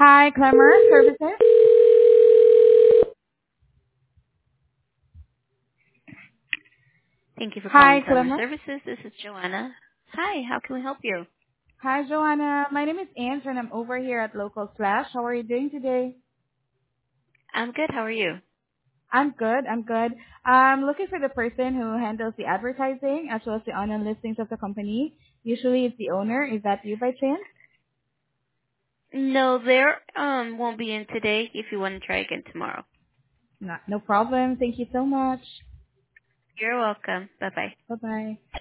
Hi, Clemmer Services. Thank you for calling Hi, Clemmer Clemmer. Services. This is Joanna. Hi, how can we help you? Hi, Joanna. My name is Ange, and I'm over here at Local Slash. How are you doing today? I'm good. How are you? I'm good. I'm good. I'm looking for the person who handles the advertising as well as the online listings of the company. Usually, it's the owner. Is that you by chance? No, there won't be in today. If you want to try again tomorrow. No problem. Thank you so much. You're welcome. Bye bye. Bye bye.